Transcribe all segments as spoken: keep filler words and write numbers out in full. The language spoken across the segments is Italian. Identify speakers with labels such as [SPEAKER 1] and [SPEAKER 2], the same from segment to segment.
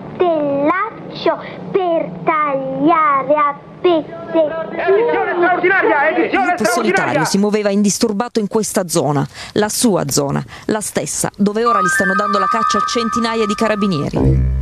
[SPEAKER 1] coltellaccio per tagliare a pezzettini.
[SPEAKER 2] Edizione straordinaria, edizione
[SPEAKER 3] Il solitario si muoveva indisturbato in questa zona, la sua zona, la stessa, dove ora gli stanno dando la caccia centinaia di carabinieri.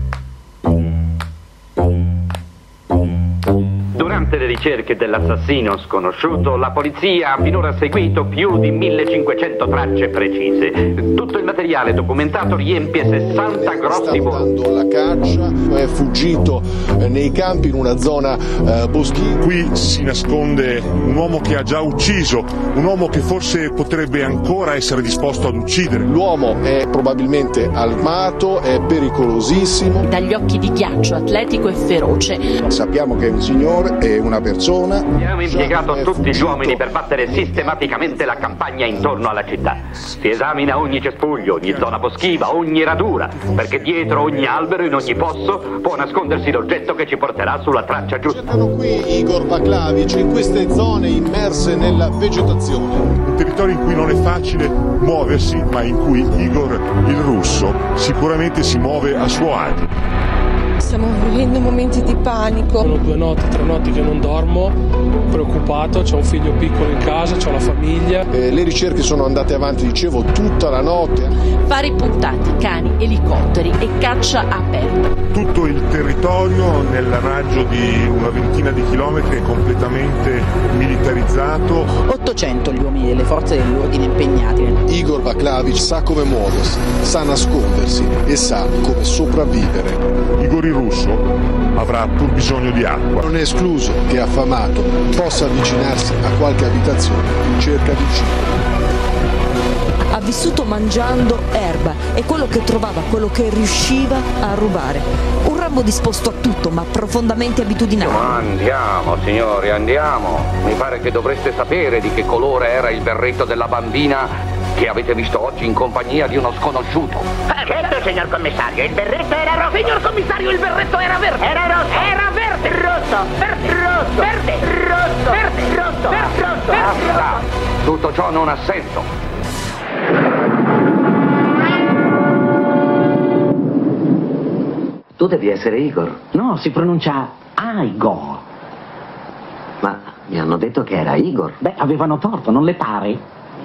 [SPEAKER 4] Durante le ricerche dell'assassino sconosciuto, la polizia ha finora seguito più di millecinquecento tracce precise. Tutto il materiale documentato riempie sessanta grossi volumi.
[SPEAKER 5] Sta dando la caccia, è fuggito nei campi in una zona eh, boschiva.
[SPEAKER 6] Qui si nasconde un uomo che ha già ucciso, un uomo che forse potrebbe ancora essere disposto ad uccidere.
[SPEAKER 5] L'uomo è probabilmente armato, è pericolosissimo.
[SPEAKER 7] Dagli occhi di ghiaccio, atletico e feroce.
[SPEAKER 5] Sappiamo che è un signore, è una persona.
[SPEAKER 4] Abbiamo impiegato tutti gli uomini per battere sistematicamente la campagna intorno alla città. Si esamina ogni cespuglio, ogni zona boschiva, ogni radura, perché dietro ogni albero, in ogni fosso, può nascondersi l'oggetto che ci porterà sulla traccia giusta.
[SPEAKER 5] Cercano qui Igor Baklavic in queste zone immerse nella vegetazione.
[SPEAKER 6] Un territorio in cui non è facile muoversi, ma in cui Igor il russo sicuramente si muove a suo agio.
[SPEAKER 8] Stiamo vivendo momenti di panico.
[SPEAKER 9] Sono due notti, tre notti che non dormo, preoccupato, c'ho un figlio piccolo in casa, c'ho la famiglia.
[SPEAKER 5] Eh, le ricerche sono andate avanti, dicevo, tutta la notte.
[SPEAKER 7] Fari puntati, cani, elicotteri e caccia aperta.
[SPEAKER 6] Tutto il territorio nel raggio di una ventina di chilometri è completamente militarizzato.
[SPEAKER 10] ottocento gli uomini delle forze dell'ordine impegnati.
[SPEAKER 5] Igor Baklavic sa come muoversi, sa nascondersi e sa come sopravvivere.
[SPEAKER 6] Igor il russo avrà pur bisogno di acqua.
[SPEAKER 5] Non è escluso che affamato possa avvicinarsi a qualche abitazione in cerca di cibo.
[SPEAKER 3] Ha vissuto mangiando erba e quello che trovava, quello che riusciva a rubare. Un Rambo disposto a tutto, ma profondamente abitudinario.
[SPEAKER 4] Andiamo, signori, andiamo. Mi pare che dovreste sapere di che colore era il berretto della bambina che avete visto oggi in compagnia di uno sconosciuto.
[SPEAKER 2] Certo, signor commissario, il berretto era rosso. Signor commissario, il berretto era verde. Era rosso. Era verde. Rosso. Verde. Rosso. Verde. Rosso. Verde. Rosso. Verde. Rosso.
[SPEAKER 4] Basta. Tutto ciò non ha senso.
[SPEAKER 11] Tu devi essere Igor. No, si pronuncia Igor. Ma mi hanno detto che era Igor. Beh, avevano torto, non le pare?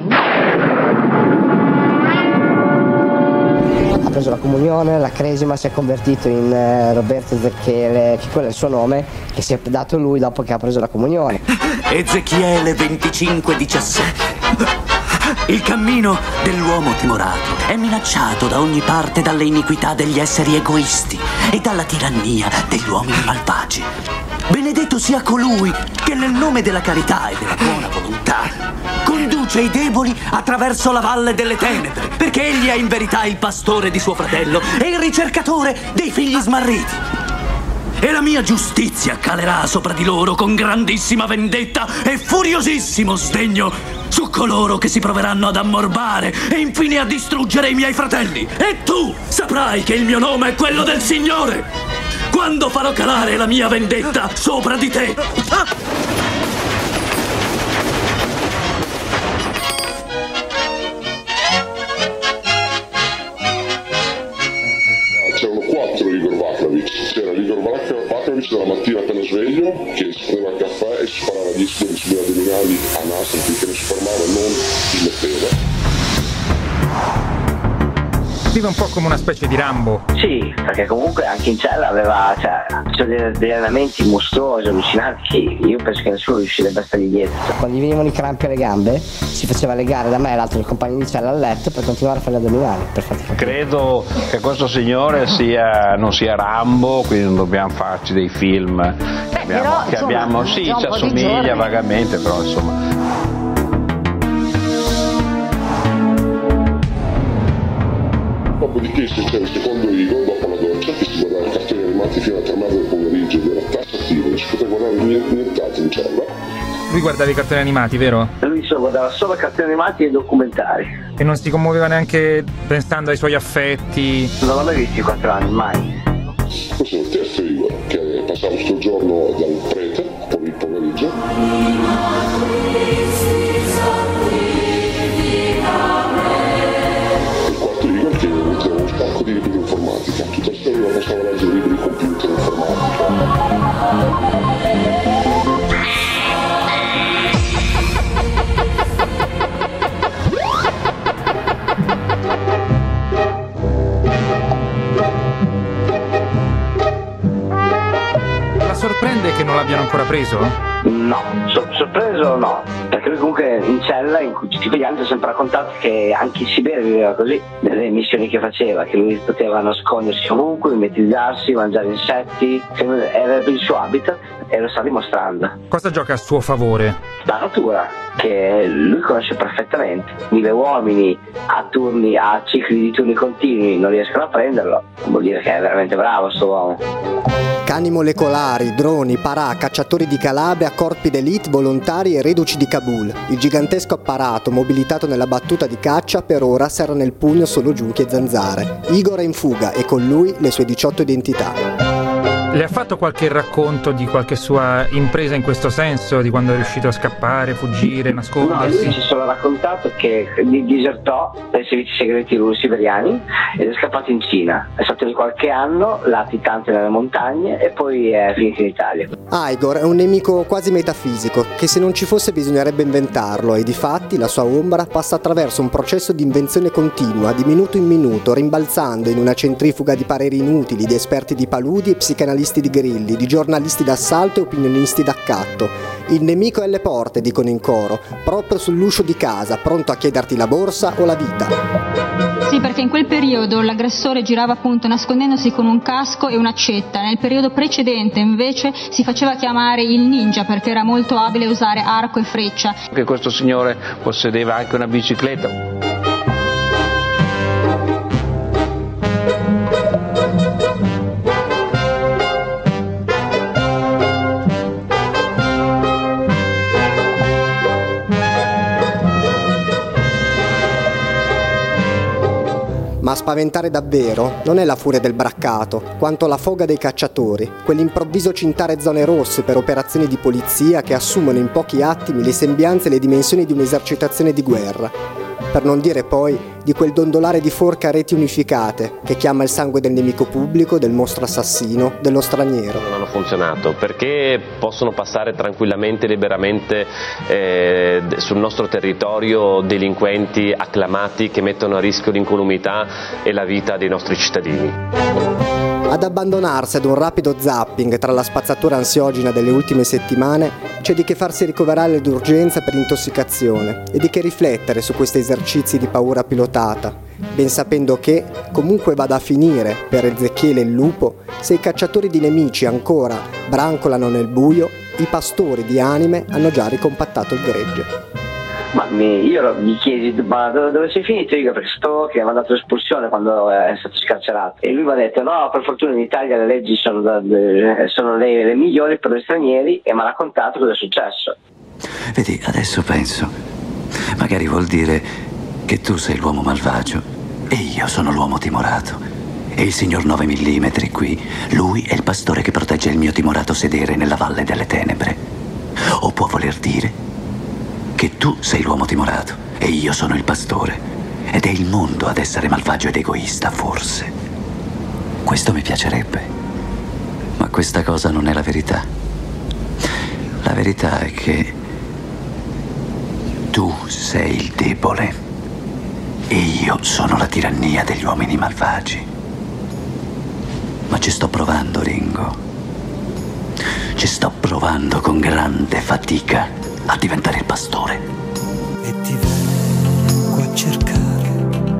[SPEAKER 12] Ha preso la comunione, la cresima, si è convertito in eh, Roberto Ezechiele, che quello è il suo nome, che si è dato lui dopo che ha preso la comunione.
[SPEAKER 13] Ezechiele venticinque diciassette. Il cammino dell'uomo timorato è minacciato da ogni parte dalle iniquità degli esseri egoisti e dalla tirannia degli uomini malvagi. Benedetto sia colui che nel nome della carità e della buona volontà conduce i deboli attraverso la valle delle tenebre, perché egli è in verità il pastore di suo fratello e il ricercatore dei figli smarriti. E la mia giustizia calerà sopra di loro con grandissima vendetta e furiosissimo sdegno su coloro che si proveranno ad ammorbare e infine a distruggere i miei fratelli. E tu saprai che il mio nome è quello del Signore, quando farò calare la mia vendetta sopra di te.
[SPEAKER 14] C'erano quattro Igor Baklavic. C'era l'Igor Baklavic dalla mattina appena sveglio, che si prendeva il caffè e si sparava dieci colpi sugli addominali a nastro finché non si fermava e non smetteva.
[SPEAKER 15] Vive un po' come una specie di Rambo.
[SPEAKER 16] Sì, perché comunque anche in cella aveva, cioè, cioè degli allenamenti mostruosi, allucinanti, che io penso che nessuno riuscirebbe a stargli dietro.
[SPEAKER 12] Quando gli venivano i crampi alle gambe, si faceva legare da me e l'altro del compagno di cella al letto per continuare a fare gli addominali. Per farti capire.
[SPEAKER 17] Credo che questo signore sia, non sia Rambo, quindi non dobbiamo farci dei film che abbiamo,
[SPEAKER 18] però,
[SPEAKER 17] che
[SPEAKER 18] insomma,
[SPEAKER 17] abbiamo sì, ci assomiglia vagamente, però insomma.
[SPEAKER 14] Dopodiché se c'era il secondo Igor, dopo la doccia, che si guardava i cartoni animati fino alle tre e mezza del pomeriggio ed era tassativo, non si poteva guardare nient'altro in cella.
[SPEAKER 15] Lui guardava i cartoni animati, vero?
[SPEAKER 16] Lui solo guardava solo cartoni animati e documentari.
[SPEAKER 15] E non si commuoveva neanche pensando ai suoi affetti?
[SPEAKER 16] Non l'ho mai visto in quattro anni, mai.
[SPEAKER 14] Questo è il terzo Igor, che passava questo giorno dal prete, poi il pomeriggio. Di libri di informatica, tutta la storia bastava leggere libri di computer, informatica.
[SPEAKER 15] Sorprende che non l'abbiano ancora preso?
[SPEAKER 16] No, sor- sorpreso no, perché lui comunque in cella, in cui tutti quegli anni, ha sempre raccontato che anche in Siberia viveva così, nelle missioni che faceva, che lui poteva nascondersi ovunque, mimetizzarsi, mangiare insetti, che era il suo habitat e lo sta dimostrando.
[SPEAKER 15] Cosa gioca a suo favore?
[SPEAKER 16] La natura, che lui conosce perfettamente. Mille uomini a turni, a cicli di turni continui non riescono a prenderlo, vuol dire che è veramente bravo sto uomo.
[SPEAKER 18] Cani molecolari, droni, parà, cacciatori di Calabria, corpi d'élite, volontari e reduci di Kabul. Il gigantesco apparato, mobilitato nella battuta di caccia, per ora serra nel pugno solo giunchi e zanzare. Igor è in fuga e con lui le sue diciotto identità.
[SPEAKER 15] Le ha fatto qualche racconto di qualche sua impresa in questo senso, di quando è riuscito a scappare, fuggire, nascondersi?
[SPEAKER 16] No, lui ci solo raccontato che disertò dai servizi segreti russi siberiani ed è scappato in Cina. È stato lì qualche anno, latitante nelle montagne, e poi è finito in Italia.
[SPEAKER 18] Igor è un nemico quasi metafisico, che se non ci fosse bisognerebbe inventarlo, e difatti la sua ombra passa attraverso un processo di invenzione continua, di minuto in minuto, rimbalzando in una centrifuga di pareri inutili, di esperti di paludi e psicanalisti di grilli, di giornalisti d'assalto e opinionisti d'accatto. Il nemico è alle porte, dicono in coro, proprio sull'uscio di casa, pronto a chiederti la borsa o la vita.
[SPEAKER 19] Sì, perché in quel periodo l'aggressore girava appunto nascondendosi con un casco e un'accetta. Nel periodo precedente invece si faceva chiamare il ninja perché era molto abile a usare arco e freccia.
[SPEAKER 17] Che questo signore possedeva anche una bicicletta.
[SPEAKER 18] Ma a spaventare davvero non è la furia del braccato, quanto la foga dei cacciatori, quell'improvviso cintare zone rosse per operazioni di polizia che assumono in pochi attimi le sembianze e le dimensioni di un'esercitazione di guerra. Per non dire poi di quel dondolare di forca a reti unificate che chiama il sangue del nemico pubblico, del mostro assassino, dello straniero.
[SPEAKER 20] Non hanno funzionato perché possono passare tranquillamente e liberamente eh, sul nostro territorio delinquenti acclamati che mettono a rischio l'incolumità e la vita dei nostri cittadini.
[SPEAKER 18] Ad abbandonarsi ad un rapido zapping tra la spazzatura ansiogena delle ultime settimane c'è di che farsi ricoverare d'urgenza per intossicazione e di che riflettere su questi esercizi di paura pilotata, ben sapendo che, comunque vada a finire per Ezechiele il lupo, se i cacciatori di nemici ancora brancolano nel buio, i pastori di anime hanno già ricompattato il gregge.
[SPEAKER 16] Ma mi, io mi chiesi, ma dove, dove sei finito? Io perché sto che mi ha mandato l'espulsione quando è stato scarcerato, e lui mi ha detto no, per fortuna in Italia le leggi sono, da, sono le, le migliori per gli stranieri, e mi ha raccontato cosa è successo.
[SPEAKER 13] Vedi, adesso penso, magari vuol dire che tu sei l'uomo malvagio e io sono l'uomo timorato, e il signor nove millimetri qui, lui è il pastore che protegge il mio timorato sedere nella valle delle tenebre. O può voler dire che tu sei l'uomo timorato e io sono il pastore, ed è il mondo ad essere malvagio ed egoista, forse. Questo mi piacerebbe, ma questa cosa non è la verità. La verità è che tu sei il debole e io sono la tirannia degli uomini malvagi. Ma ci sto provando, Ringo. Ci sto provando con grande fatica a diventare il pastore.
[SPEAKER 21] E ti vengo a cercare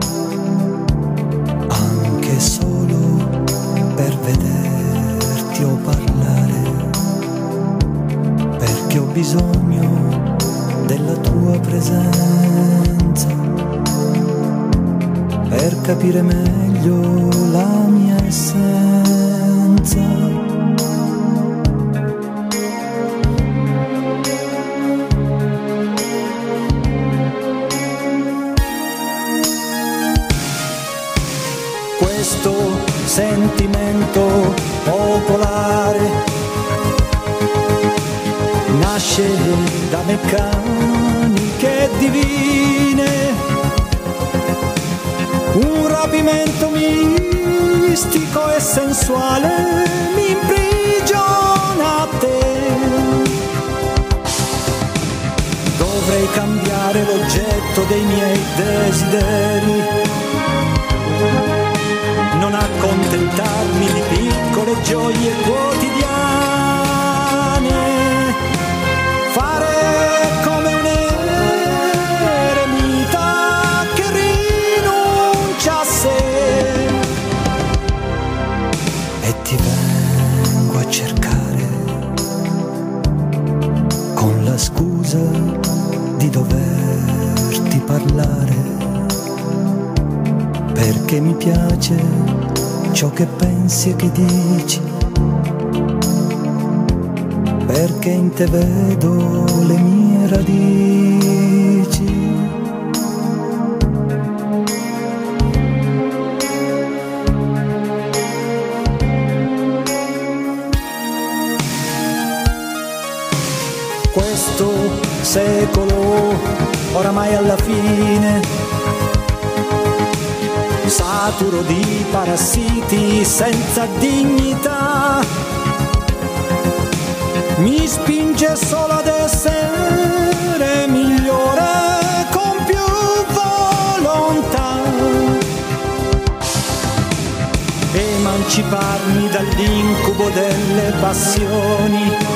[SPEAKER 21] anche solo per vederti o parlare, perché ho bisogno della tua presenza per capire meglio la mia essenza. Questo sentimento popolare nasce da meccaniche divine, un rapimento mistico e sensuale mi imprigiona a te. Dovrei cambiare l'oggetto dei miei desideri, non accontentarmi di piccole gioie quotidiane, fare come un eremita che rinuncia a sé. E ti vengo a cercare con la scusa di doverti parlare, perché mi piace ciò che pensi e che dici, perché in te vedo le mie radici. Questo secolo oramai alla fine, saturo di parassiti senza dignità, mi spinge solo ad essere migliore con più volontà, emanciparmi dall'incubo delle passioni,